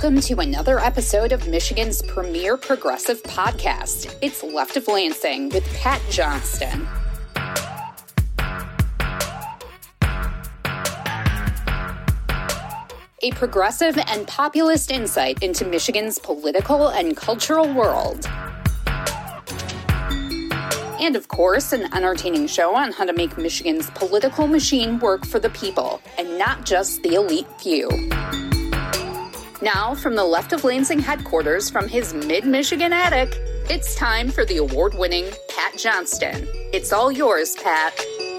Welcome to another episode of Michigan's premier progressive podcast. It's Left of Lansing with Pat Johnston. A progressive and populist insight into Michigan's political and cultural world. And of course, an entertaining show on how to make Michigan's political machine work for the people, and not just the elite few. Now, from the Left of Lansing headquarters from his mid-Michigan attic, it's time for the award-winning Pat Johnston. It's all yours, Pat.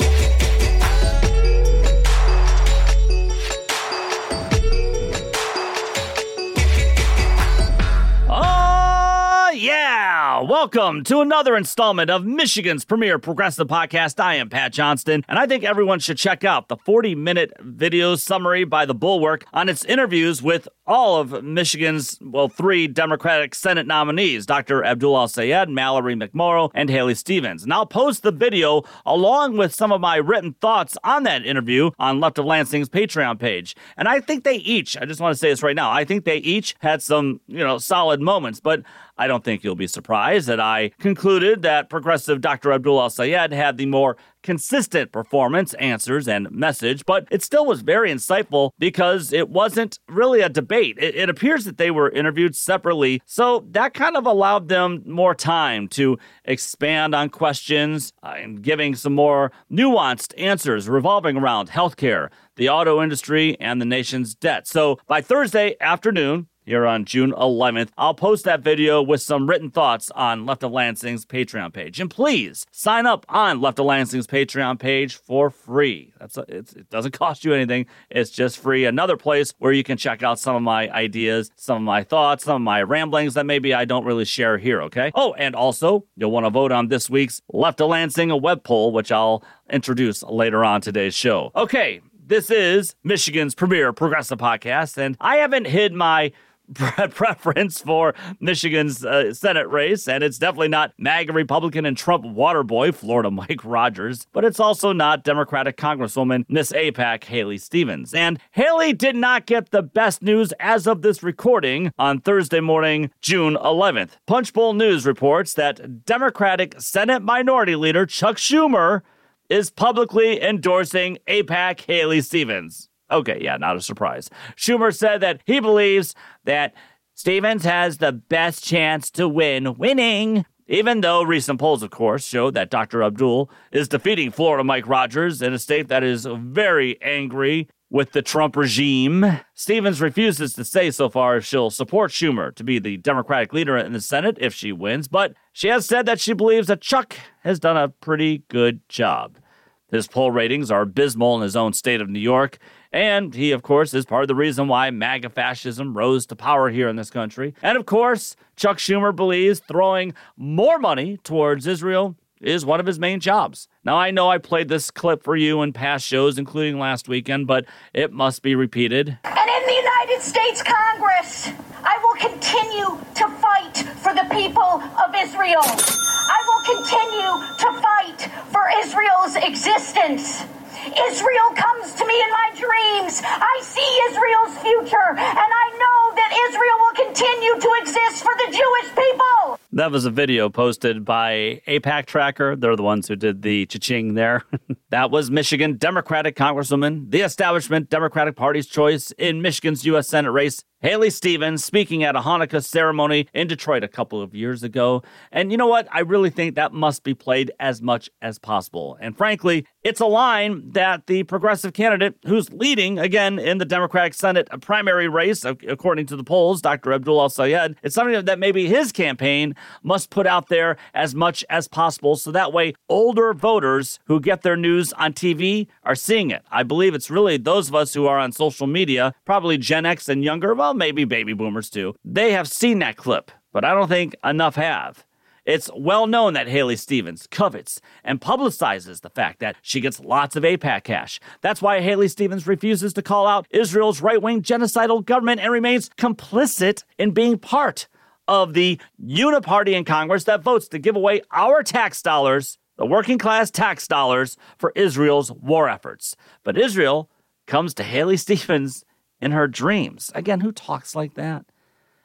Yeah! Welcome to another installment of Michigan's premier progressive podcast. I am Pat Johnston, and I think everyone should check out the 40-minute video summary by The Bulwark on its interviews with all of Michigan's, three Democratic Senate nominees, Dr. Abdul El-Sayed, Mallory McMorrow, and Haley Stevens. And I'll post the video along with some of my written thoughts on that interview on Left of Lansing's Patreon page. And I think they each, I just want to say this right now, I think they each had some, solid moments, but I don't think you'll be surprised that I concluded that progressive Dr. Abdul El-Sayed had the more consistent performance, answers, and message, but it still was very insightful because it wasn't really a debate. It appears that they were interviewed separately, so that kind of allowed them more time to expand on questions and giving some more nuanced answers revolving around healthcare, the auto industry, and the nation's debt. So by Thursday afternoon, here on June 11th, I'll post that video with some written thoughts on Left of Lansing's Patreon page. And please sign up on Left of Lansing's Patreon page for free. It doesn't cost you anything. It's just free. Another place where you can check out some of my ideas, some of my thoughts, some of my ramblings that maybe I don't really share here, okay? Oh, and also, you'll want to vote on this week's Left of Lansing a web poll, which I'll introduce later on today's show. Okay, this is Michigan's premier progressive podcast, and I haven't hid my preference for Michigan's Senate race, and it's definitely not MAGA Republican and Trump waterboy Florida Mike Rogers, but it's also not Democratic Congresswoman Miss AIPAC Haley Stevens. And Haley did not get the best news as of this recording on Thursday morning, June 11th. Punchbowl News reports that Democratic Senate Minority Leader Chuck Schumer is publicly endorsing AIPAC Haley Stevens. Okay, yeah, not a surprise. Schumer said that he believes that Stevens has the best chance to winning, even though recent polls, of course, show that Dr. Abdul is defeating Florida Mike Rogers in a state that is very angry with the Trump regime. Stevens refuses to say so far if she'll support Schumer to be the Democratic leader in the Senate if she wins, but she has said that she believes that Chuck has done a pretty good job. His poll ratings are abysmal in his own state of New York, and he, of course, is part of the reason why MAGA fascism rose to power here in this country. And, of course, Chuck Schumer believes throwing more money towards Israel is one of his main jobs. Now, I know I played this clip for you in past shows, including last weekend, but it must be repeated. And in the United States Congress, I will continue to fight for the people of Israel. I will continue to fight for Israel's existence. Israel comes to me in my dreams. I see Israel's future, and I know that Israel will continue to exist for the Jewish people. That was a video posted by AIPAC Tracker. They're the ones who did the cha-ching there. That was Michigan Democratic Congresswoman, the establishment Democratic Party's choice in Michigan's U.S. Senate race, Haley Stevens, speaking at a Hanukkah ceremony in Detroit a couple of years ago. And you know what? I really think that must be played as much as possible. And frankly, it's a line that the progressive candidate who's leading, again, in the Democratic Senate primary race, according to the polls, Dr. Abdul El-Sayed, it's something that maybe his campaign must put out there as much as possible so that way older voters who get their news on TV are seeing it. I believe it's really those of us who are on social media, probably Gen X and younger, well, maybe baby boomers too. They have seen that clip, but I don't think enough have. It's well known that Haley Stevens covets and publicizes the fact that she gets lots of AIPAC cash. That's why Haley Stevens refuses to call out Israel's right-wing genocidal government and remains complicit in being part of the uniparty in Congress that votes to give away our tax dollars, the working class tax dollars, for Israel's war efforts. But Israel comes to Haley Stevens in her dreams. Again, who talks like that?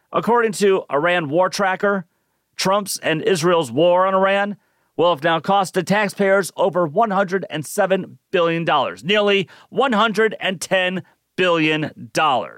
According to Iran War Tracker, Trump's and Israel's war on Iran will have now costed taxpayers over $107 billion, nearly $110 billion.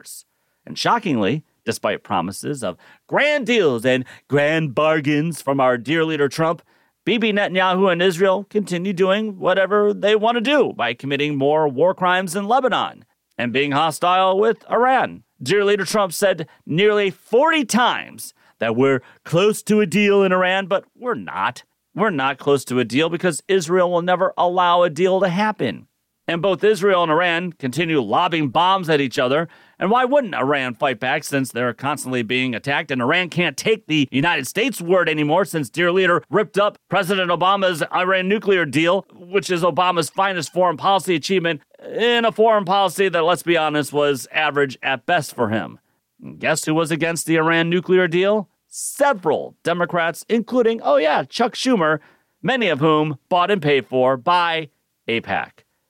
And shockingly, despite promises of grand deals and grand bargains from our dear leader Trump, Bibi Netanyahu and Israel continue doing whatever they want to do by committing more war crimes in Lebanon and being hostile with Iran. Dear leader Trump said nearly 40 times that we're close to a deal in Iran, but we're not. We're not close to a deal because Israel will never allow a deal to happen. And both Israel and Iran continue lobbing bombs at each other. And why wouldn't Iran fight back since they're constantly being attacked? And Iran can't take the United States word anymore since dear leader ripped up President Obama's Iran nuclear deal, which is Obama's finest foreign policy achievement in a foreign policy that, let's be honest, was average at best for him. And guess who was against the Iran nuclear deal? Several Democrats, including, Chuck Schumer, many of whom bought and paid for by AIPAC.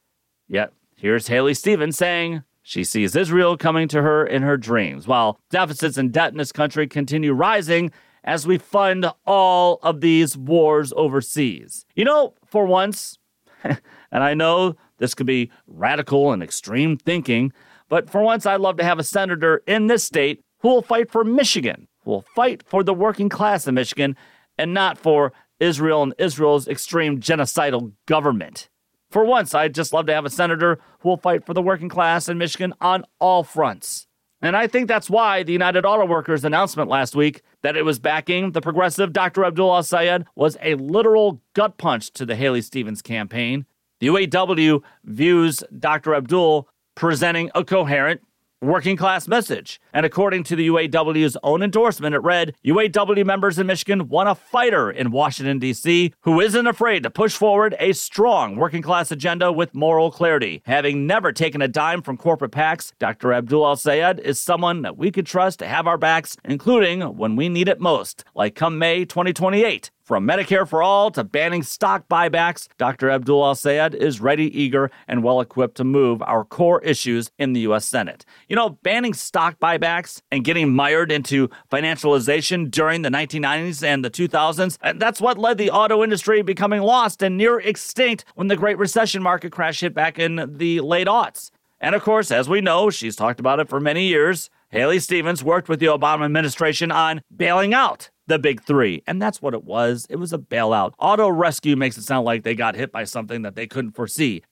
Yet, here's Haley Stevens saying she sees Israel coming to her in her dreams, while deficits and debt in this country continue rising as we fund all of these wars overseas. You know, for once, and I know this could be radical and extreme thinking, but for once I'd love to have a senator in this state who will fight for Michigan, who will fight for the working class in Michigan, and not for Israel and Israel's extreme genocidal government. For once, I'd just love to have a senator who will fight for the working class in Michigan on all fronts. And I think that's why the United Auto Workers announcement last week that it was backing the progressive Dr. Abdul El-Sayed was a literal gut punch to the Haley Stevens campaign. The UAW views Dr. Abdul presenting a coherent working class message. And according to the UAW's own endorsement, it read, UAW members in Michigan want a fighter in Washington, D.C. who isn't afraid to push forward a strong working class agenda with moral clarity. Having never taken a dime from corporate PACs, Dr. Abdul El-Sayed is someone that we could trust to have our backs, including when we need it most, like come May 2028. From Medicare for All to banning stock buybacks, Dr. Abdul El-Sayed is ready, eager, and well-equipped to move our core issues in the U.S. Senate. You know, banning stock buybacks and getting mired into financialization during the 1990s and the 2000s, and that's what led the auto industry becoming lost and near extinct when the Great Recession market crash hit back in the late aughts. And of course, as we know, she's talked about it for many years, Haley Stevens worked with the Obama administration on bailing out the big three. And that's what it was. It was a bailout. Auto rescue makes it sound like they got hit by something that they couldn't foresee.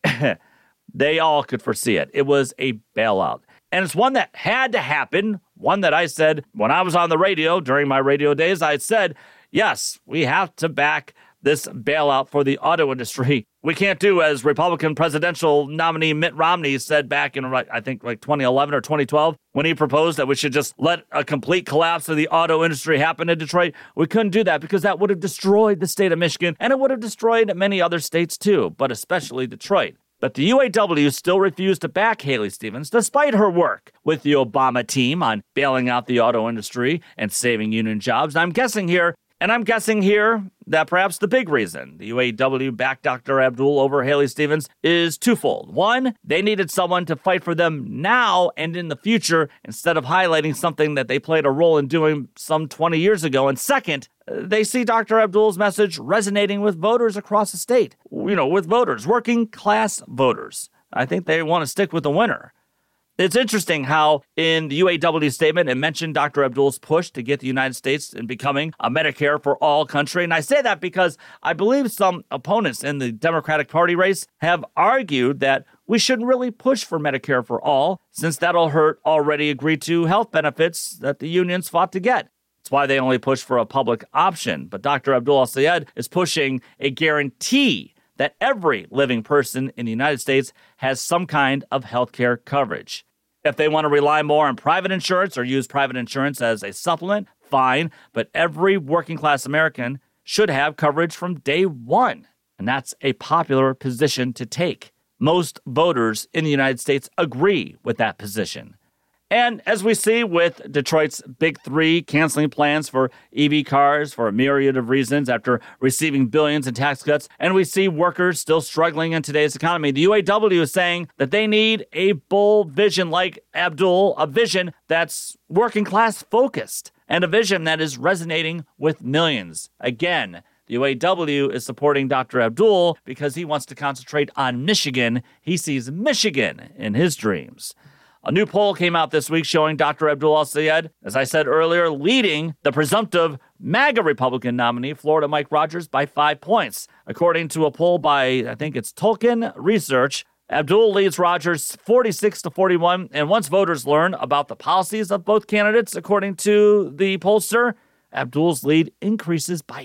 They all could foresee it. It was a bailout. And it's one that had to happen. One that I said when I was on the radio during my radio days, I said, yes, we have to back this bailout for the auto industry. We can't do as Republican presidential nominee Mitt Romney said back in, I think, 2011 or 2012, when he proposed that we should just let a complete collapse of the auto industry happen in Detroit. We couldn't do that because that would have destroyed the state of Michigan, and it would have destroyed many other states too, but especially Detroit. But the UAW still refused to back Haley Stevens, despite her work with the Obama team on bailing out the auto industry and saving union jobs. And I'm guessing here that perhaps the big reason the UAW backed Dr. Abdul over Haley Stevens is twofold. One, they needed someone to fight for them now and in the future instead of highlighting something that they played a role in doing some 20 years ago. And second, they see Dr. Abdul's message resonating with voters across the state. With voters, working class voters. I think they want to stick with the winner. It's interesting how in the UAW statement, it mentioned Dr. Abdul's push to get the United States in becoming a Medicare for all country. And I say that because I believe some opponents in the Democratic Party race have argued that we shouldn't really push for Medicare for all, since that'll hurt already agreed to health benefits that the unions fought to get. That's why they only push for a public option. But Dr. Abdul El-Sayed is pushing a guarantee that every living person in the United States has some kind of health care coverage. If they want to rely more on private insurance or use private insurance as a supplement, fine, but every working class American should have coverage from day one. And that's a popular position to take. Most voters in the United States agree with that position. And as we see with Detroit's Big Three canceling plans for EV cars for a myriad of reasons after receiving billions in tax cuts, and we see workers still struggling in today's economy, the UAW is saying that they need a bold vision like Abdul, a vision that's working class focused. and a vision that is resonating with millions. Again, the UAW is supporting Dr. Abdul because he wants to concentrate on Michigan. He sees Michigan in his dreams. A new poll came out this week showing Dr. Abdul al-Sayed, as I said earlier, leading the presumptive MAGA Republican nominee, Florida Mike Rogers, by 5 points. According to a poll by, I think it's Tolkien Research, Abdul leads Rogers 46-41, and once voters learn about the policies of both candidates, according to the pollster, Abdul's lead increases by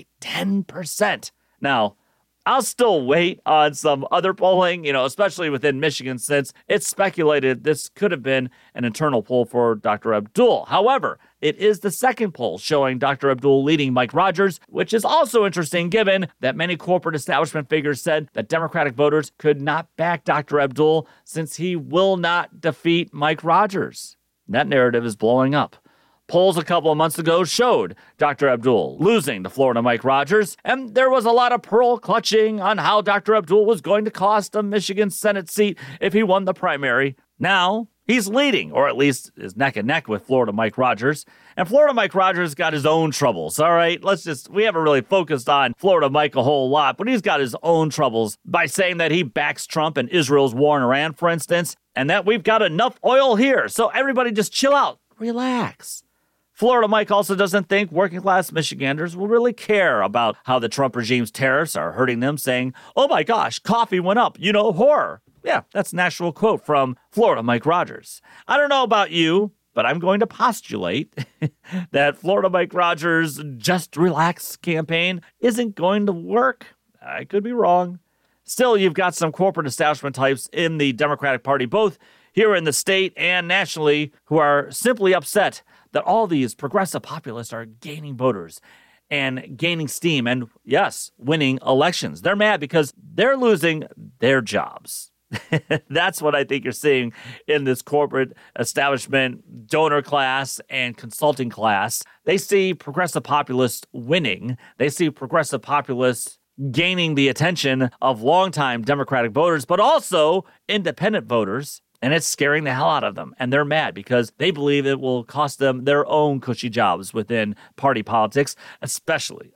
10%. Now, I'll still wait on some other polling, especially within Michigan, since it's speculated this could have been an internal poll for Dr. Abdul. However, it is the second poll showing Dr. Abdul leading Mike Rogers, which is also interesting given that many corporate establishment figures said that Democratic voters could not back Dr. Abdul since he will not defeat Mike Rogers. That narrative is blowing up. Polls a couple of months ago showed Dr. Abdul losing to Florida Mike Rogers, and there was a lot of pearl clutching on how Dr. Abdul was going to cost a Michigan Senate seat if he won the primary. Now, he's leading, or at least is neck and neck with Florida Mike Rogers. And Florida Mike Rogers got his own troubles, all right? We haven't really focused on Florida Mike a whole lot, but he's got his own troubles by saying that he backs Trump and Israel's war in Iran, for instance, and that we've got enough oil here. So everybody just chill out, relax. Florida Mike also doesn't think working-class Michiganders will really care about how the Trump regime's tariffs are hurting them, saying, oh my gosh, coffee went up, horror. Yeah, that's an actual quote from Florida Mike Rogers. I don't know about you, but I'm going to postulate that Florida Mike Rogers' Just Relax campaign isn't going to work. I could be wrong. Still, you've got some corporate establishment types in the Democratic Party, both here in the state and nationally, who are simply upset that all these progressive populists are gaining voters and gaining steam and, yes, winning elections. They're mad because they're losing their jobs. That's what I think you're seeing in this corporate establishment, donor class and consulting class. They see progressive populists winning. They see progressive populists gaining the attention of longtime Democratic voters, but also independent voters. And it's scaring the hell out of them. And they're mad because they believe it will cost them their own cushy jobs within party politics, especially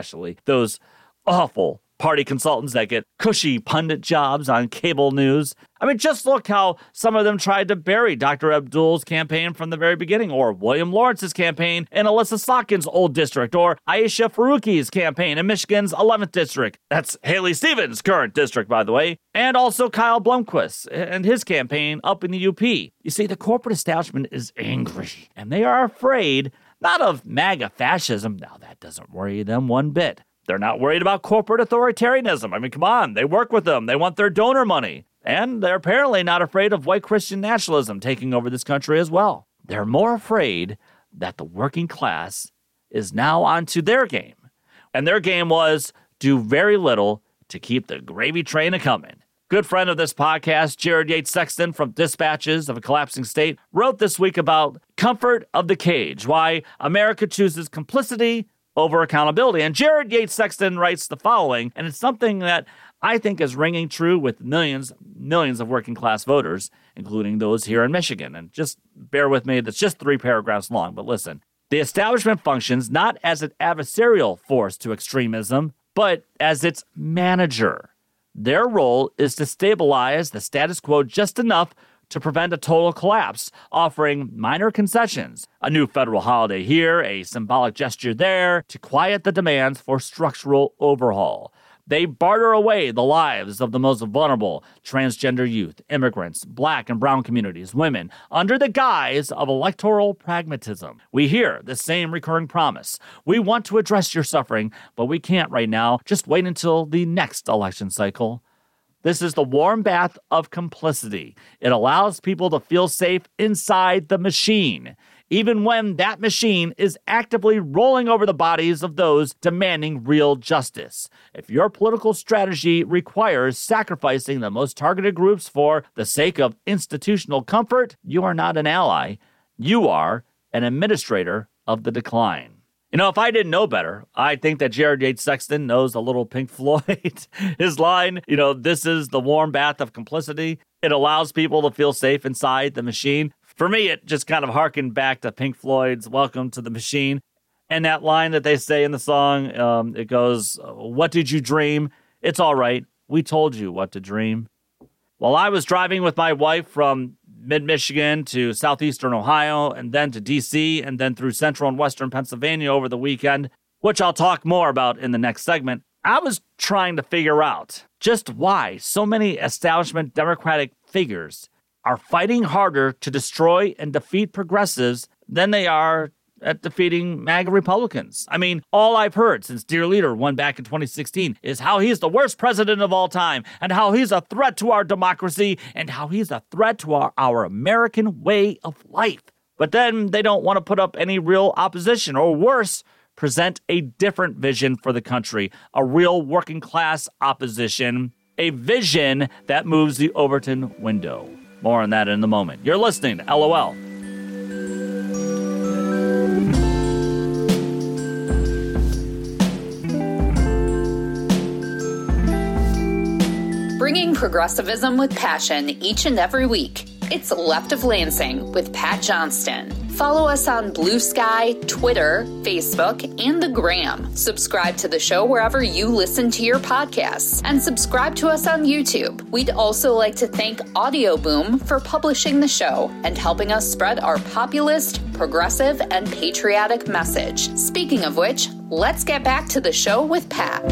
those awful party consultants that get cushy pundit jobs on cable news. I mean, just look how some of them tried to bury Dr. Abdul's campaign from the very beginning, or William Lawrence's campaign in Alyssa Sotkin's old district, or Aisha Faruqi's campaign in Michigan's 11th district. That's Haley Stevens' current district, by the way, and also Kyle Blomquist and his campaign up in the UP. You see, the corporate establishment is angry, and they are afraid not of MAGA fascism. Now, that doesn't worry them one bit. They're not worried about corporate authoritarianism. I mean, come on, they work with them. They want their donor money. And they're apparently not afraid of white Christian nationalism taking over this country as well. They're more afraid that the working class is now onto their game. And their game was do very little to keep the gravy train a-coming. Good friend of this podcast, Jared Yates Sexton from Dispatches of a Collapsing State, wrote this week about comfort of the cage, why America chooses complicity over accountability. And Jared Yates Sexton writes the following, and it's something that I think is ringing true with millions of working class voters, including those here in Michigan. And just bear with me, that's just 3 paragraphs long, but listen. The establishment functions not as an adversarial force to extremism, but as its manager. Their role is to stabilize the status quo just enough to prevent a total collapse, offering minor concessions, a new federal holiday here, a symbolic gesture there, to quiet the demands for structural overhaul. They barter away the lives of the most vulnerable, transgender youth, immigrants, black and brown communities, women, under the guise of electoral pragmatism. We hear the same recurring promise. We want to address your suffering, but we can't right now. Just wait until the next election cycle. This is the warm bath of complicity. It allows people to feel safe inside the machine, even when that machine is actively rolling over the bodies of those demanding real justice. If your political strategy requires sacrificing the most targeted groups for the sake of institutional comfort, you are not an ally. You are an administrator of the decline. You know, if I didn't know better, I think that Jared Yates Sexton knows a little Pink Floyd. His line, this is the warm bath of complicity. It allows people to feel safe inside the machine. For me, it just kind of harkened back to Pink Floyd's Welcome to the Machine. And that line that they say in the song, it goes, "What did you dream? It's all right. We told you what to dream." While I was driving with my wife from mid-Michigan to southeastern Ohio, and then to D.C., and then through central and western Pennsylvania over the weekend, which I'll talk more about in the next segment, I was trying to figure out just why so many establishment Democratic figures are fighting harder to destroy and defeat progressives than they are at defeating MAGA Republicans. I mean, all I've heard since Dear Leader won back in 2016 is how he's the worst president of all time, and how he's a threat to our democracy, and how he's a threat to our American way of life. But then they don't want to put up any real opposition, or worse, present a different vision for the country, a real working class opposition, a vision that moves the Overton window. More on that in a moment. You're listening to LOL. Bringing progressivism with passion each and every week. It's Left of Lansing with Pat Johnston. Follow us on Blue Sky, Twitter, Facebook, and the Gram. Subscribe to the show wherever you listen to your podcasts, and subscribe to us on YouTube. We'd also like to thank Audio Boom for publishing the show and helping us spread our populist, progressive, and patriotic message. Speaking of which, let's get back to the show with Pat.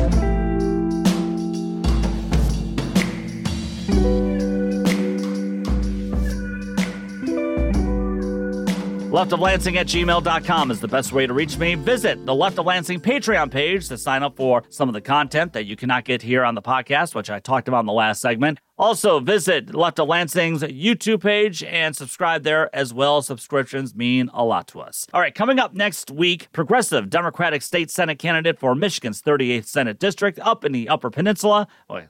leftoflansing@gmail.com is the best way to reach me. Visit the Left of Lansing Patreon page to sign up for some of the content that you cannot get here on the podcast, which I talked about in the last segment. Also, visit Left of Lansing's YouTube page and subscribe there as well. Subscriptions mean a lot to us. All right, coming up next week, progressive Democratic State Senate candidate for Michigan's 38th Senate District up in the Upper Peninsula,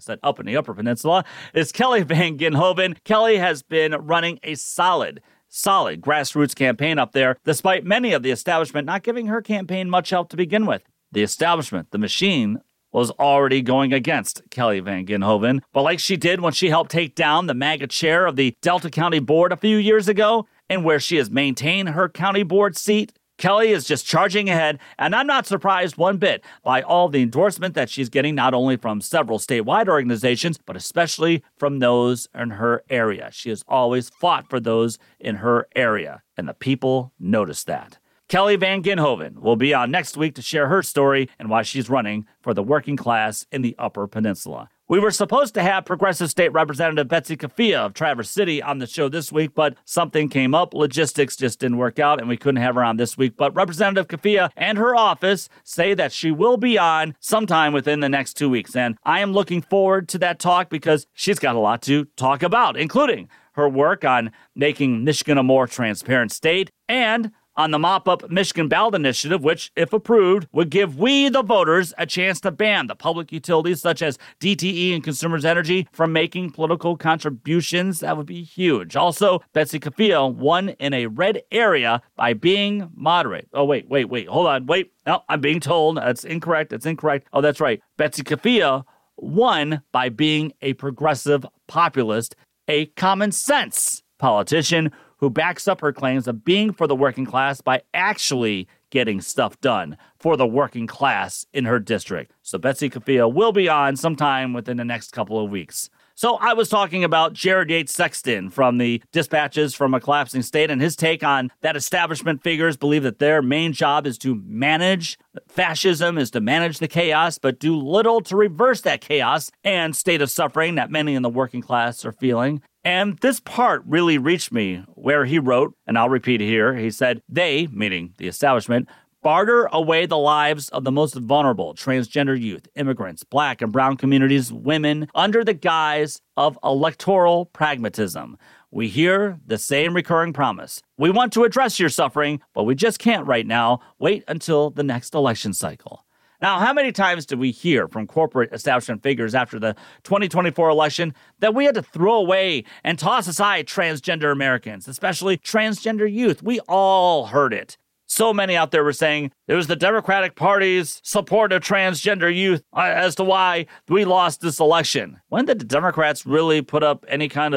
is Kelly Van Ginhoven. Kelly has been running a solid grassroots campaign up there, despite many of the establishment not giving her campaign much help to begin with. The establishment, the machine, was already going against Kelly Van Ginhoven, but like she did when she helped take down the MAGA chair of the Delta County Board a few years ago, and where she has maintained her county board seat, Kelly is just charging ahead, and I'm not surprised one bit by all the endorsement that she's getting, not only from several statewide organizations, but especially from those in her area. She has always fought for those in her area, and the people notice that. Kelly Van Ginhoven will be on next week to share her story and why she's running for the working class in the Upper Peninsula. We were supposed to have Progressive State Representative Betsy Kafia of Traverse City on the show this week, but something came up. Logistics just didn't work out, and we couldn't have her on this week. But Representative Kafia and her office say that she will be on sometime within the next 2 weeks. And I am looking forward to that talk because she's got a lot to talk about, including her work on making Michigan a more transparent state and on the Mop-Up Michigan Ballot Initiative, which, if approved, would give we, the voters, a chance to ban the public utilities such as DTE and Consumers Energy from making political contributions. That would be huge. Also, Betsy Kafia won in a red area by being moderate. Oh, wait, hold on. No, I'm being told that's incorrect. Oh, that's right. Betsy Kafia won by being a progressive populist, a common sense politician who backs up her claims of being for the working class by actually getting stuff done for the working class in her district. So Betsy Kafia will be on sometime within the next couple of weeks. So I was talking about Jared Yates Sexton from the Dispatches from a Collapsing State and his take on that establishment figures believe that their main job is to manage fascism, is to manage the chaos, but do little to reverse that chaos and state of suffering that many in the working class are feeling. And this part really reached me where he wrote, and I'll repeat it here, he said, they, meaning the establishment, barter away the lives of the most vulnerable, transgender youth, immigrants, black and brown communities, women, under the guise of electoral pragmatism. We hear the same recurring promise. We want to address your suffering, but we just can't right now. Wait until the next election cycle. Now, how many times did we hear from corporate establishment figures after the 2024 election that we had to throw away and toss aside transgender Americans, especially transgender youth? We all heard it. So many out there were saying it was the Democratic Party's support of transgender youth as to why we lost this election. When did the Democrats really put up any kind of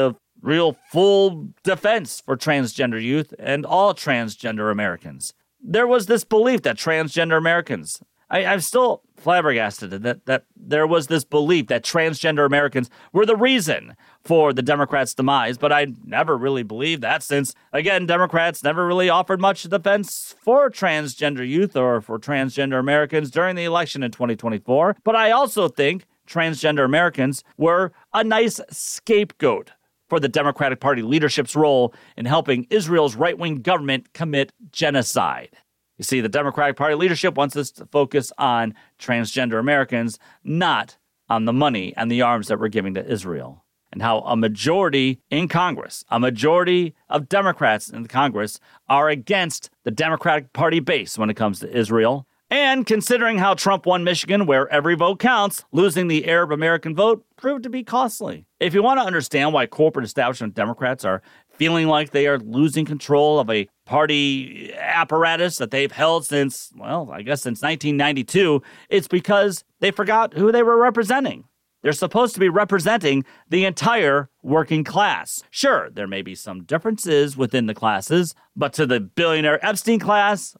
real full defense for transgender youth and all transgender Americans. There was this belief that transgender Americans, I'm still flabbergasted that there was this belief that transgender Americans were the reason for the Democrats' demise, but I never really believed that since, again, Democrats never really offered much defense for transgender youth or for transgender Americans during the election in 2024. But I also think transgender Americans were a nice scapegoat for the Democratic Party leadership's role in helping Israel's right-wing government commit genocide. You see, the Democratic Party leadership wants us to focus on transgender Americans, not on the money and the arms that we're giving to Israel. And how a majority in Congress, a majority of Democrats in Congress are against the Democratic Party base when it comes to Israel. And considering how Trump won Michigan, where every vote counts, losing the Arab American vote proved to be costly. If you want to understand why corporate establishment Democrats are feeling like they are losing control of a party apparatus that they've held since, well, I guess since 1992, it's because they forgot who they were representing. They're supposed to be representing the entire working class. Sure, there may be some differences within the classes, but to the billionaire Epstein class,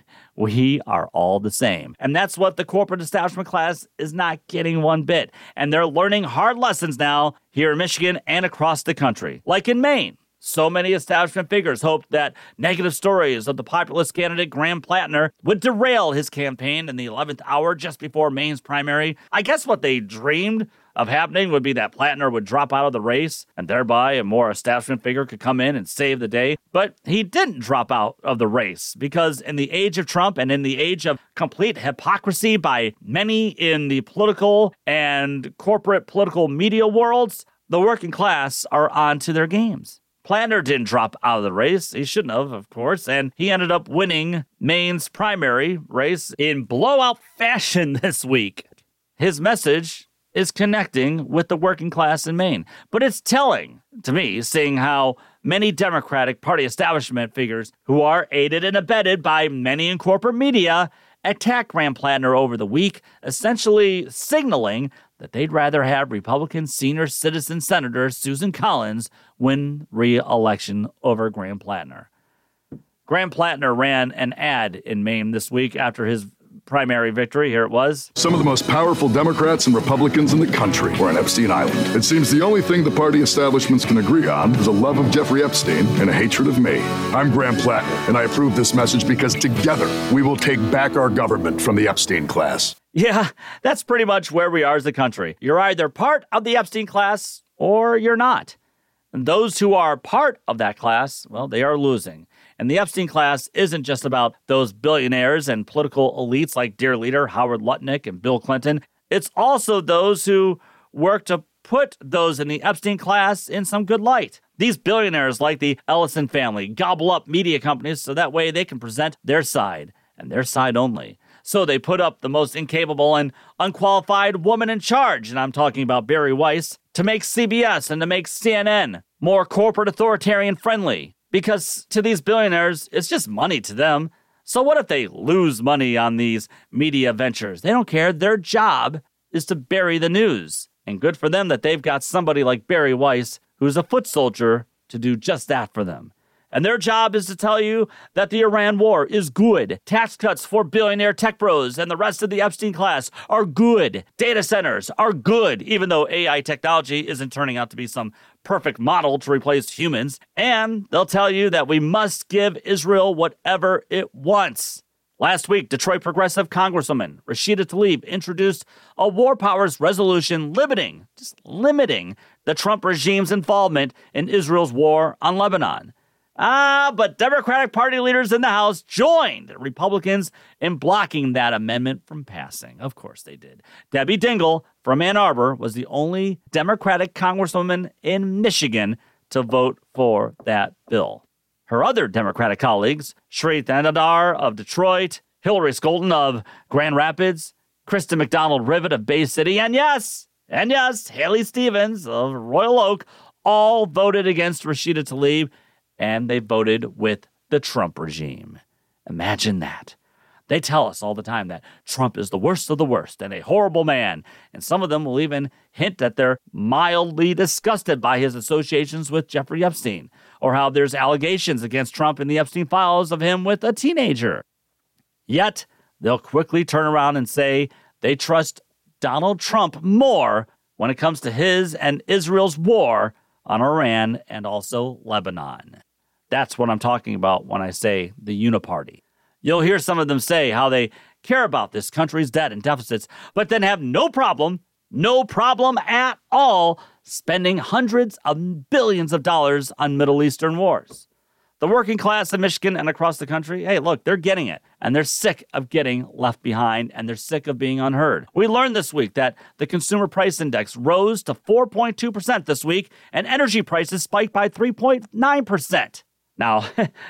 we are all the same. And that's what the corporate establishment class is not getting one bit. And they're learning hard lessons now here in Michigan and across the country. Like in Maine, so many establishment figures hoped that negative stories of the populist candidate Graham Plattner would derail his campaign in the 11th hour just before Maine's primary. I guess what they dreamed of happening would be that Plattner would drop out of the race, and thereby a more establishment figure could come in and save the day. But he didn't drop out of the race, because in the age of Trump and in the age of complete hypocrisy by many in the political and corporate political media worlds, the working class are on to their games. Plattner didn't drop out of the race. He shouldn't have, of course, and he ended up winning Maine's primary race in blowout fashion this week. His message is connecting with the working class in Maine. But it's telling to me, seeing how many Democratic Party establishment figures who are aided and abetted by many in corporate media attack Graham Plattner over the week, essentially signaling that they'd rather have Republican senior citizen Senator Susan Collins win re-election over Graham Plattner. Graham Plattner ran an ad in Maine this week after his primary victory. Here it was. Some of the most powerful Democrats and Republicans in the country were on Epstein Island. It seems the only thing the party establishments can agree on is a love of Jeffrey Epstein and a hatred of me. I'm Graham Plattner, and I approve this message because together we will take back our government from the Epstein class. Yeah, that's pretty much where we are as a country. You're either part of the Epstein class or you're not. And those who are part of that class, well, they are losing. And the Epstein class isn't just about those billionaires and political elites like dear leader Howard Lutnick and Bill Clinton. It's also those who work to put those in the Epstein class in some good light. These billionaires, like the Ellison family, gobble up media companies so that way they can present their side, and their side only. So they put up the most incapable and unqualified woman in charge, and I'm talking about Bari Weiss, to make CBS and to make CNN more corporate authoritarian friendly. Because to these billionaires, it's just money to them. So what if they lose money on these media ventures? They don't care. Their job is to bury the news. And good for them that they've got somebody like Bari Weiss, who's a foot soldier, to do just that for them. And their job is to tell you that the Iran war is good. Tax cuts for billionaire tech bros and the rest of the Epstein class are good. Data centers are good, even though AI technology isn't turning out to be some perfect model to replace humans. And they'll tell you that we must give Israel whatever it wants. Last week, Detroit progressive Congresswoman Rashida Tlaib introduced a war powers resolution limiting the Trump regime's involvement in Israel's war on Lebanon. But Democratic Party leaders in the House joined Republicans in blocking that amendment from passing. Of course they did. Debbie Dingell from Ann Arbor was the only Democratic Congresswoman in Michigan to vote for that bill. Her other Democratic colleagues, Sri Thanadar of Detroit, Hillary Skolton of Grand Rapids, Kristen McDonald-Rivet of Bay City, and yes, Haley Stevens of Royal Oak, all voted against Rashida Tlaib, and they voted with the Trump regime. Imagine that. They tell us all the time that Trump is the worst of the worst and a horrible man. And some of them will even hint that they're mildly disgusted by his associations with Jeffrey Epstein, or how there's allegations against Trump in the Epstein files of him with a teenager. Yet, they'll quickly turn around and say they trust Donald Trump more when it comes to his and Israel's war on Iran and also Lebanon. That's what I'm talking about when I say the uniparty. You'll hear some of them say how they care about this country's debt and deficits, but then have no problem at all spending hundreds of billions of dollars on Middle Eastern wars. The working class in Michigan and across the country, hey, look, they're getting it, and they're sick of getting left behind, and they're sick of being unheard. We learned this week that the Consumer Price Index rose to 4.2% this week, and energy prices spiked by 3.9%. Now,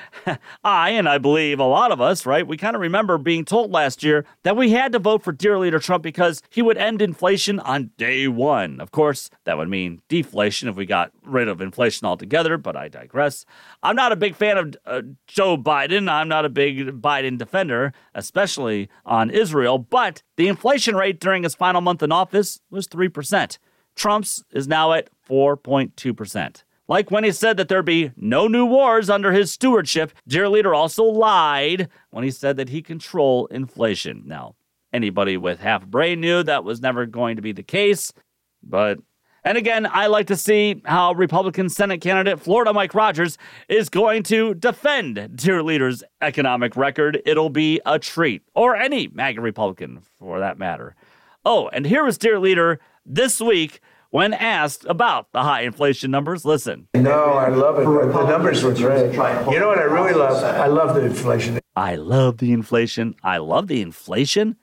I believe a lot of us, right, we kind of remember being told last year that we had to vote for Dear Leader Trump because he would end inflation on day one. Of course, that would mean deflation if we got rid of inflation altogether, but I digress. I'm not a big fan of Joe Biden. I'm not a big Biden defender, especially on Israel, but the inflation rate during his final month in office was 3%. Trump's is now at 4.2%. Like when he said that there'd be no new wars under his stewardship, Dear Leader also lied when he said that he controlled inflation. Now, anybody with half a brain knew that was never going to be the case, and again, I like to see how Republican Senate candidate Florida Mike Rogers is going to defend Dear Leader's economic record. It'll be a treat, or any MAGA Republican for that matter. Oh, and here was Dear Leader this week when asked about the high inflation numbers. Listen. No, I love it. The numbers were great. You know what I really love? I love the inflation. I love the inflation. I love the inflation.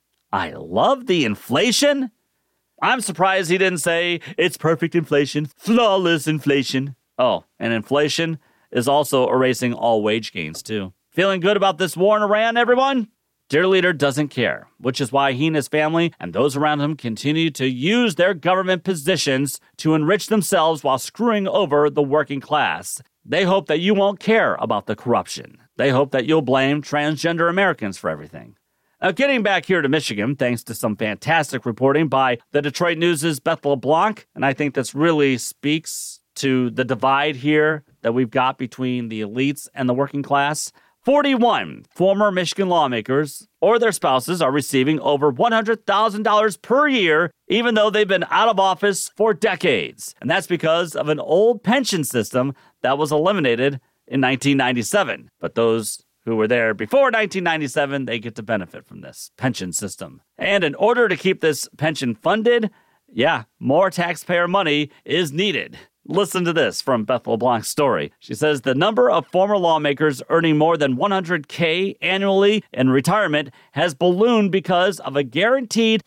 I love the inflation. I'm surprised he didn't say it's perfect inflation, flawless inflation. Oh, and inflation is also erasing all wage gains, too. Feeling good about this war in Iran, everyone? Dear Leader doesn't care, which is why he and his family and those around him continue to use their government positions to enrich themselves while screwing over the working class. They hope that you won't care about the corruption. They hope that you'll blame transgender Americans for everything. Now, getting back here to Michigan, thanks to some fantastic reporting by the Detroit News' Beth LeBlanc, and I think this really speaks to the divide here that we've got between the elites and the working class. 41 former Michigan lawmakers or their spouses are receiving over $100,000 per year, even though they've been out of office for decades. And that's because of an old pension system that was eliminated in 1997. But those who were there before 1997, they get to benefit from this pension system. And in order to keep this pension funded, more taxpayer money is needed. Listen to this from Beth LeBlanc's story. She says the number of former lawmakers earning more than $100K annually in retirement has ballooned because of a guaranteed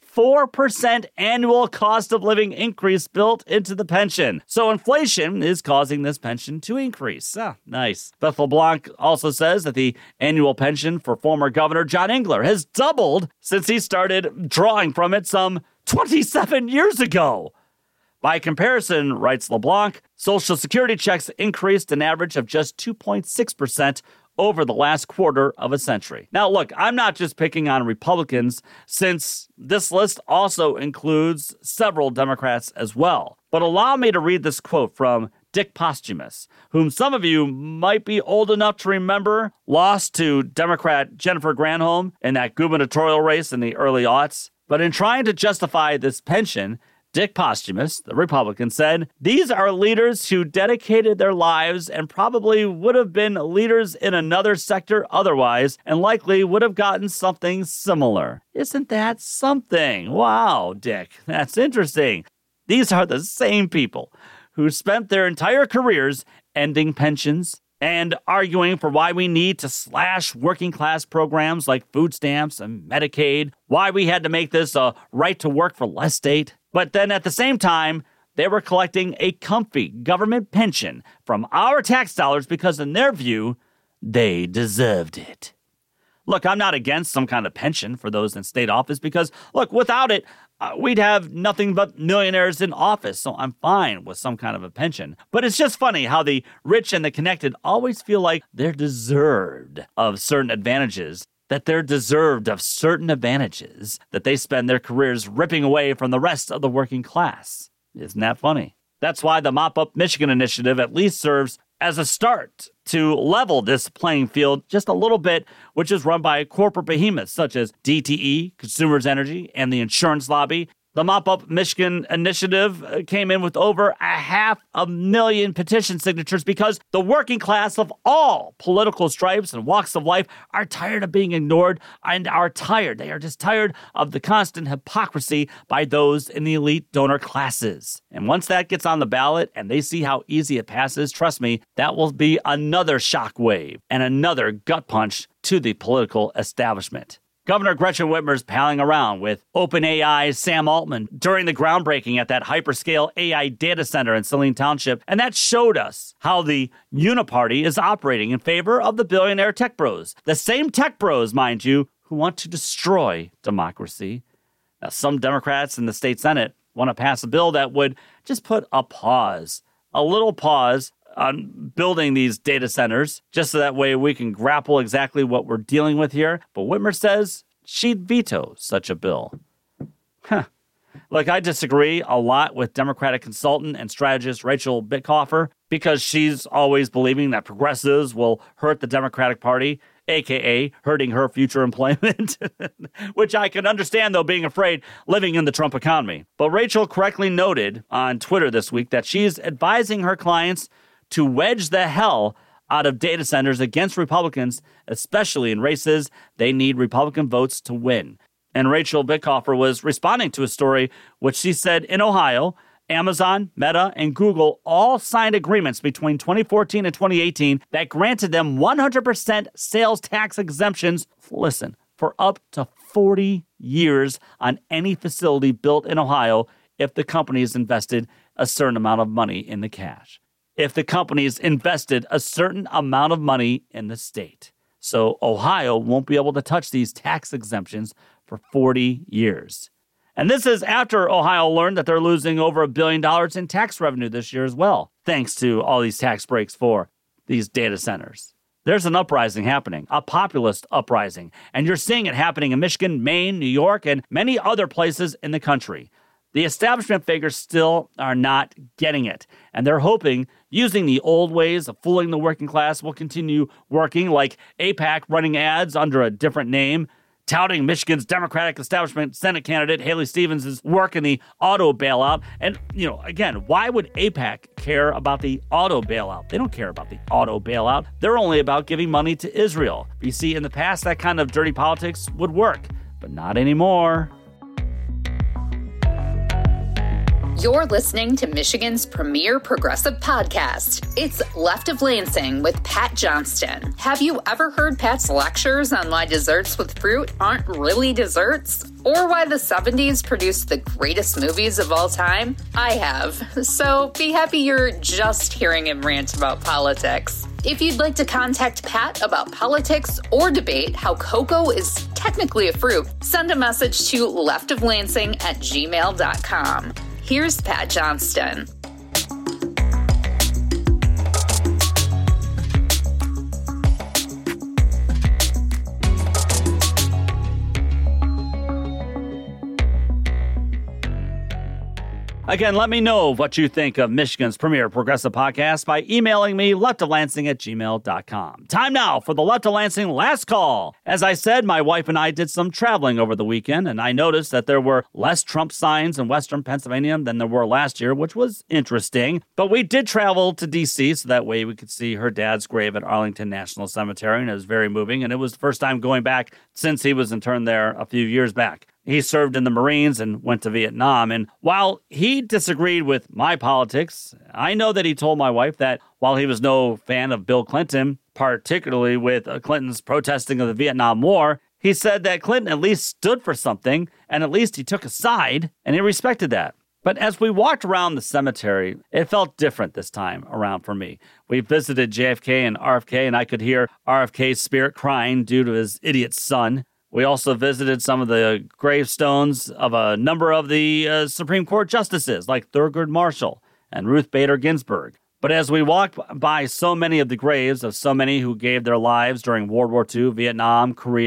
4% annual cost of living increase built into the pension. So inflation is causing this pension to increase. Nice. Beth LeBlanc also says that the annual pension for former Governor John Engler has doubled since he started drawing from it some 27 years ago. By comparison, writes LeBlanc, Social Security checks increased an average of just 2.6% over the last quarter of a century. Now, look, I'm not just picking on Republicans, since this list also includes several Democrats as well. But allow me to read this quote from Dick Posthumus, whom some of you might be old enough to remember lost to Democrat Jennifer Granholm in that gubernatorial race in the early aughts. But in trying to justify this pension, Dick Posthumus, the Republican, said, "These are leaders who dedicated their lives and probably would have been leaders in another sector otherwise and likely would have gotten something similar." Isn't that something? Wow, Dick, that's interesting. These are the same people who spent their entire careers ending pensions and arguing for why we need to slash working class programs like food stamps and Medicaid, why we had to make this a right to work for less state. But then at the same time, they were collecting a comfy government pension from our tax dollars because in their view, they deserved it. Look, I'm not against some kind of pension for those in state office because, look, without it, we'd have nothing but millionaires in office, so I'm fine with some kind of a pension. But it's just funny how the rich and the connected always feel like they're deserved of certain advantages that they're deserved of certain advantages that they spend their careers ripping away from the rest of the working class. Isn't that funny? That's why the Mop Up Michigan initiative at least serves as a start to level this playing field just a little bit, which is run by corporate behemoths such as DTE, Consumers Energy, and the insurance lobby. The Mop Up Michigan initiative came in with over 500,000 petition signatures because the working class of all political stripes and walks of life are tired of being ignored and are tired. They are just tired of the constant hypocrisy by those in the elite donor classes. And once that gets on the ballot and they see how easy it passes, trust me, that will be another shockwave and another gut punch to the political establishment. Governor Gretchen Whitmer's palling around with OpenAI's Sam Altman during the groundbreaking at that hyperscale AI data center in Saline Township, and that showed us how the Uniparty is operating in favor of the billionaire tech bros. The same tech bros, mind you, who want to destroy democracy. Now, some Democrats in the state Senate want to pass a bill that would just put a little pause on building these data centers, just so that way we can grapple exactly what we're dealing with here. But Whitmer says she'd veto such a bill. Look, I disagree a lot with Democratic consultant and strategist Rachel Bitecofer because she's always believing that progressives will hurt the Democratic Party, a.k.a. hurting her future employment, which I can understand, though, being afraid living in the Trump economy. But Rachel correctly noted on Twitter this week that she's advising her clients to wedge the hell out of data centers against Republicans, especially in races they need Republican votes to win. And Rachel Bitecofer was responding to a story which she said in Ohio, Amazon, Meta, and Google all signed agreements between 2014 and 2018 that granted them 100% sales tax exemptions, listen, for up to 40 years on any facility built in Ohio if the companies invested a certain amount of money in the cash. If the companies invested a certain amount of money in the state. So Ohio won't be able to touch these tax exemptions for 40 years. And this is after Ohio learned that they're losing over $1 billion in tax revenue this year as well, thanks to all these tax breaks for these data centers. There's an uprising happening, a populist uprising, and you're seeing it happening in Michigan, Maine, New York, and many other places in the country. The establishment figures still are not getting it, and they're hoping using the old ways of fooling the working class will continue working, like AIPAC running ads under a different name, touting Michigan's Democratic establishment Senate candidate Haley Stevens' work in the auto bailout. And, again, why would AIPAC care about the auto bailout? They don't care about the auto bailout. They're only about giving money to Israel. You see, in the past, that kind of dirty politics would work, but not anymore. You're listening to Michigan's premier progressive podcast. It's Left of Lansing with Pat Johnston. Have you ever heard Pat's lectures on why desserts with fruit aren't really desserts? Or why the 70s produced the greatest movies of all time? I have. So be happy you're just hearing him rant about politics. If you'd like to contact Pat about politics or debate how cocoa is technically a fruit, send a message to leftoflansing@gmail.com. Here's Pat Johnston. Again, let me know what you think of Michigan's premier progressive podcast by emailing me, leftoflansing@gmail.com. Time now for the Left of Lansing Last Call. As I said, my wife and I did some traveling over the weekend, and I noticed that there were less Trump signs in Western Pennsylvania than there were last year, which was interesting. But we did travel to D.C., so that way we could see her dad's grave at Arlington National Cemetery, and it was very moving, and it was the first time going back since he was interned there a few years back. He served in the Marines and went to Vietnam. And while he disagreed with my politics, I know that he told my wife that while he was no fan of Bill Clinton, particularly with Clinton's protesting of the Vietnam War, he said that Clinton at least stood for something, and at least he took a side, and he respected that. But as we walked around the cemetery, it felt different this time around for me. We visited JFK and RFK, and I could hear RFK's spirit crying due to his idiot son. We also visited some of the gravestones of a number of the Supreme Court justices, like Thurgood Marshall and Ruth Bader Ginsburg. But as we walked by so many of the graves of so many who gave their lives during World War II, Vietnam, Korea,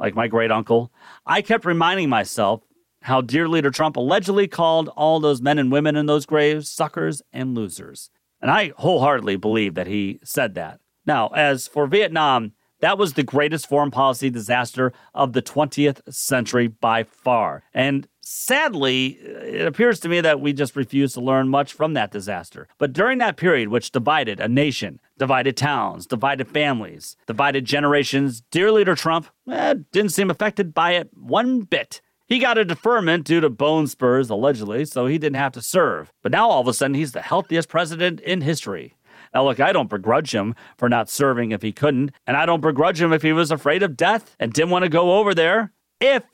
like my great uncle, I kept reminding myself how dear leader Trump allegedly called all those men and women in those graves suckers and losers. And I wholeheartedly believe that he said that. Now, as for Vietnam, that was the greatest foreign policy disaster of the 20th century by far. And sadly, it appears to me that we just refuse to learn much from that disaster. But during that period, which divided a nation, divided towns, divided families, divided generations, dear leader Trump didn't seem affected by it one bit. He got a deferment due to bone spurs, allegedly, so he didn't have to serve. But now all of a sudden, he's the healthiest president in history. Now, look, I don't begrudge him for not serving if he couldn't, and I don't begrudge him if he was afraid of death and didn't want to go over there if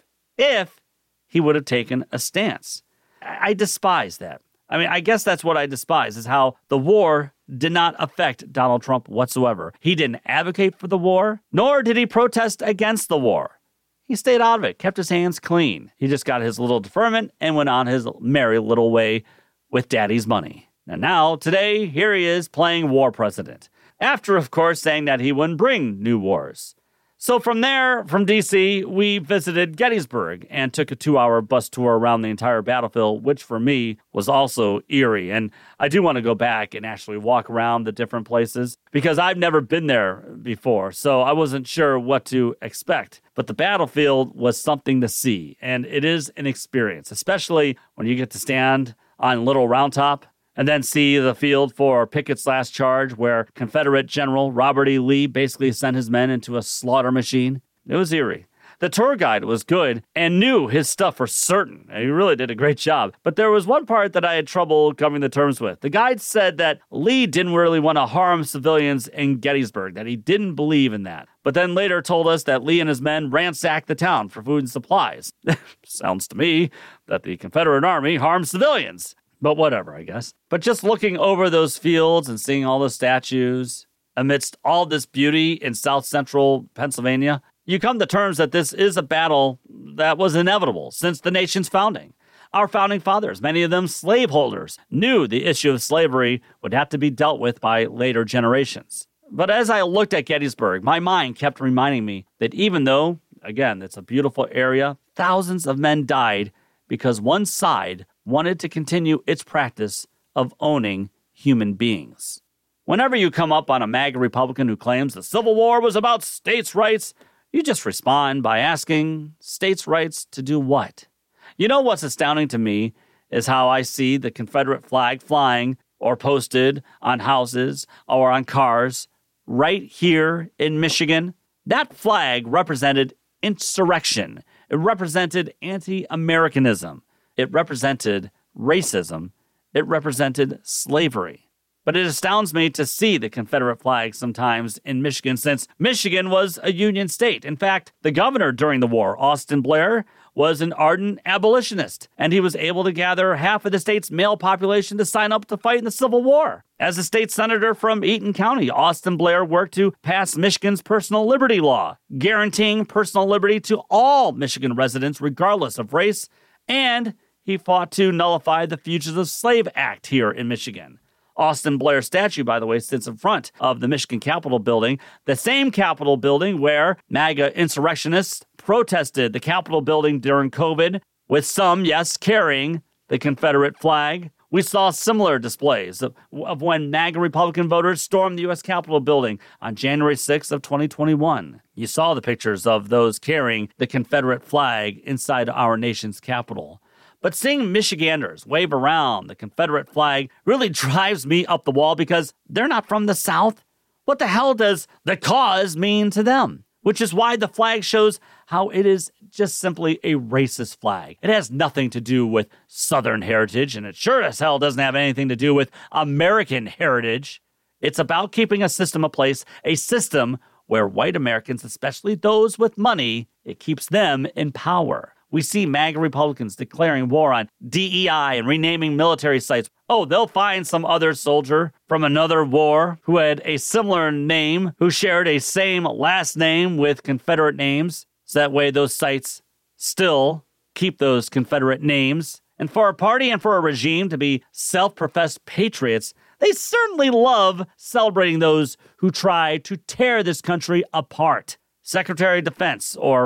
he would have taken a stance. I despise that. I mean, I guess that's what I despise, is how the war did not affect Donald Trump whatsoever. He didn't advocate for the war, nor did he protest against the war. He stayed out of it, kept his hands clean. He just got his little deferment and went on his merry little way with daddy's money. And now, today, here he is playing war president. After, of course, saying that he wouldn't bring new wars. So from there, from D.C., we visited Gettysburg and took a 2-hour bus tour around the entire battlefield, which for me was also eerie. And I do want to go back and actually walk around the different places because I've never been there before, so I wasn't sure what to expect. But the battlefield was something to see, and it is an experience, especially when you get to stand on Little Round Top and then see the field for Pickett's last charge, where Confederate General Robert E. Lee basically sent his men into a slaughter machine. It was eerie. The tour guide was good and knew his stuff for certain. He really did a great job. But there was one part that I had trouble coming to terms with. The guide said that Lee didn't really want to harm civilians in Gettysburg, that he didn't believe in that. But then later told us that Lee and his men ransacked the town for food and supplies. Sounds to me that the Confederate Army harmed civilians. But whatever, I guess. But just looking over those fields and seeing all the statues amidst all this beauty in south central Pennsylvania, you come to terms that this is a battle that was inevitable since the nation's founding. Our founding fathers, many of them slaveholders, knew the issue of slavery would have to be dealt with by later generations. But as I looked at Gettysburg, my mind kept reminding me that even though, again, it's a beautiful area, thousands of men died because one side wanted to continue its practice of owning human beings. Whenever you come up on a MAGA Republican who claims the Civil War was about states' rights, you just respond by asking, states' rights to do what? You know what's astounding to me is how I see the Confederate flag flying or posted on houses or on cars right here in Michigan. That flag represented insurrection. It represented anti-Americanism. It represented racism. It represented slavery. But it astounds me to see the Confederate flag sometimes in Michigan, since Michigan was a Union state. In fact, the governor during the war, Austin Blair, was an ardent abolitionist, and he was able to gather half of the state's male population to sign up to fight in the Civil War. As a state senator from Eaton County, Austin Blair worked to pass Michigan's personal liberty law, guaranteeing personal liberty to all Michigan residents regardless of race, and he fought to nullify the Fugitive Slave Act here in Michigan. Austin Blair's statue, by the way, sits in front of the Michigan Capitol building, the same Capitol building where MAGA insurrectionists protested the Capitol building during COVID, with some, yes, carrying the Confederate flag. We saw similar displays of when MAGA Republican voters stormed the U.S. Capitol building on January 6th of 2021. You saw the pictures of those carrying the Confederate flag inside our nation's capital. But seeing Michiganders wave around the Confederate flag really drives me up the wall because they're not from the South. What the hell does the cause mean to them? Which is why the flag shows how it is just simply a racist flag. It has nothing to do with Southern heritage, and it sure as hell doesn't have anything to do with American heritage. It's about keeping a system in place, a system where white Americans, especially those with money, it keeps them in power. We see MAGA Republicans declaring war on DEI and renaming military sites. Oh, they'll find some other soldier from another war who had a similar name, who shared a same last name with Confederate names. So that way those sites still keep those Confederate names. And for a party and for a regime to be self-professed patriots, they certainly love celebrating those who try to tear this country apart. Secretary of Defense, or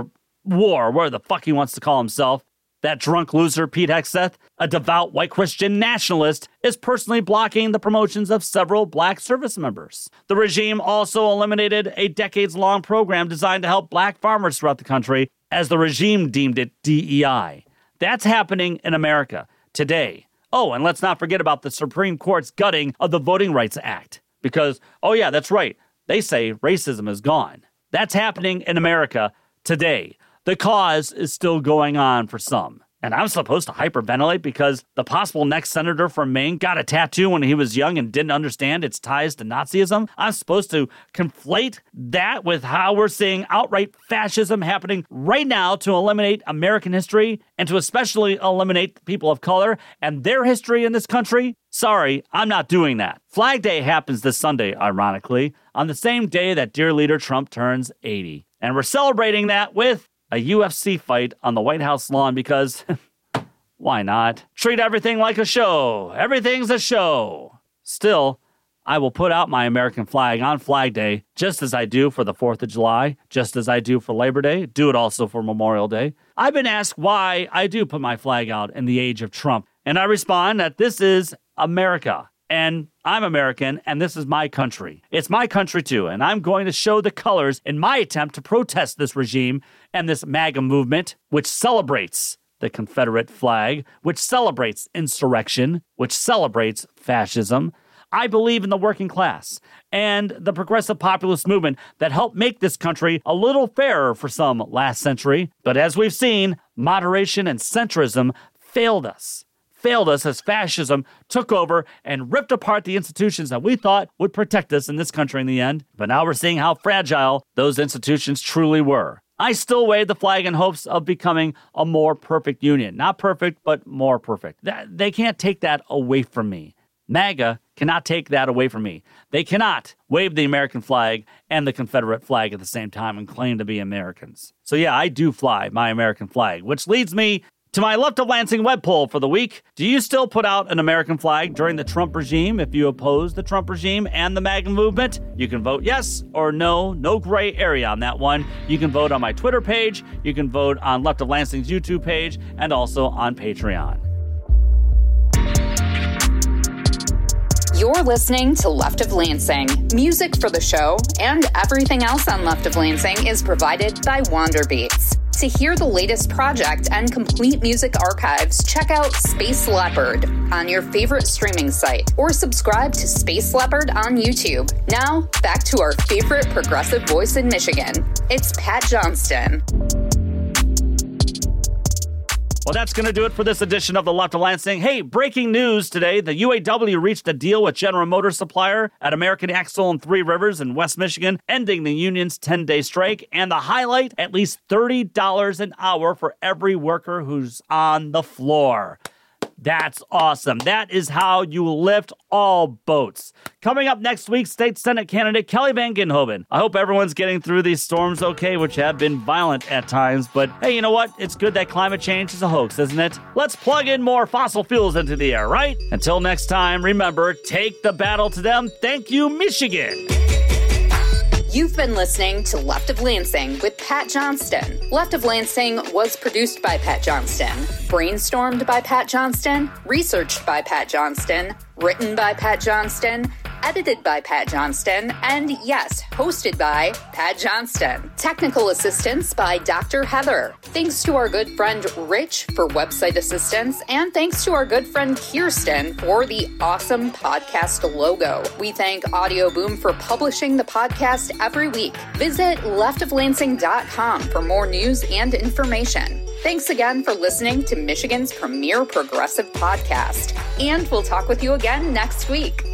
war, where the fuck he wants to call himself. That drunk loser, Pete Hegseth, a devout white Christian nationalist, is personally blocking the promotions of several black service members. The regime also eliminated a decades-long program designed to help black farmers throughout the country, as the regime deemed it DEI. That's happening in America today. Oh, and let's not forget about the Supreme Court's gutting of the Voting Rights Act. Because, oh yeah, that's right, they say racism is gone. That's happening in America today. The cause is still going on for some. And I'm supposed to hyperventilate because the possible next senator from Maine got a tattoo when he was young and didn't understand its ties to Nazism? I'm supposed to conflate that with how we're seeing outright fascism happening right now to eliminate American history and to especially eliminate the people of color and their history in this country? Sorry, I'm not doing that. Flag Day happens this Sunday, ironically, on the same day that dear leader Trump turns 80. And we're celebrating that with a UFC fight on the White House lawn because, why not? Treat everything like a show. Everything's a show. Still, I will put out my American flag on Flag Day, just as I do for the 4th of July, just as I do for Labor Day, do it also for Memorial Day. I've been asked why I do put my flag out in the age of Trump, and I respond that this is America. And I'm American, and this is my country. It's my country, too, and I'm going to show the colors in my attempt to protest this regime and this MAGA movement, which celebrates the Confederate flag, which celebrates insurrection, which celebrates fascism. I believe in the working class and the progressive populist movement that helped make this country a little fairer for some last century. But as we've seen, moderation and centrism failed us as fascism took over and ripped apart the institutions that we thought would protect us in this country in the end. But now we're seeing how fragile those institutions truly were. I still wave the flag in hopes of becoming a more perfect union. Not perfect, but more perfect. They can't take that away from me. MAGA cannot take that away from me. They cannot wave the American flag and the Confederate flag at the same time and claim to be Americans. So yeah, I do fly my American flag, which leads me to my Left of Lansing web poll for the week. Do you still put out an American flag during the Trump regime if you oppose the Trump regime and the MAGA movement? You can vote yes or no. No gray area on that one. You can vote on my Twitter page. You can vote on Left of Lansing's YouTube page and also on Patreon. You're listening to Left of Lansing. Music for the show and everything else on Left of Lansing is provided by Wanderbeats. To hear the latest project and complete music archives, check out Space Leopard on your favorite streaming site or subscribe to Space Leopard on YouTube. Now, back to our favorite progressive voice in Michigan. It's Pat Johnston. Well, that's going to do it for this edition of the Left of Lansing. Hey, breaking news today. The UAW reached a deal with General Motors supplier at American Axle in Three Rivers in West Michigan, ending the union's 10-day strike. And the highlight, at least $30 an hour for every worker who's on the floor. That's awesome. That is how you lift all boats. Coming up next week, State Senate candidate Kelly Van Ginhoven. I hope everyone's getting through these storms okay, which have been violent at times. But hey, you know what? It's good that climate change is a hoax, isn't it? Let's plug in more fossil fuels into the air, right? Until next time, remember, take the battle to them. Thank you, Michigan. You've been listening to Left of Lansing with Pat Johnston. Left of Lansing was produced by Pat Johnston, brainstormed by Pat Johnston, researched by Pat Johnston, written by Pat Johnston, edited by Pat Johnston, and yes, hosted by Pat Johnston. Technical assistance by Dr. Heather. Thanks to our good friend Rich for website assistance, and thanks to our good friend Kirsten for the awesome podcast logo. We thank Audio Boom for publishing the podcast every week. Visit leftoflansing.com for more news and information. Thanks again for listening to Michigan's premier progressive podcast, and we'll talk with you again next week.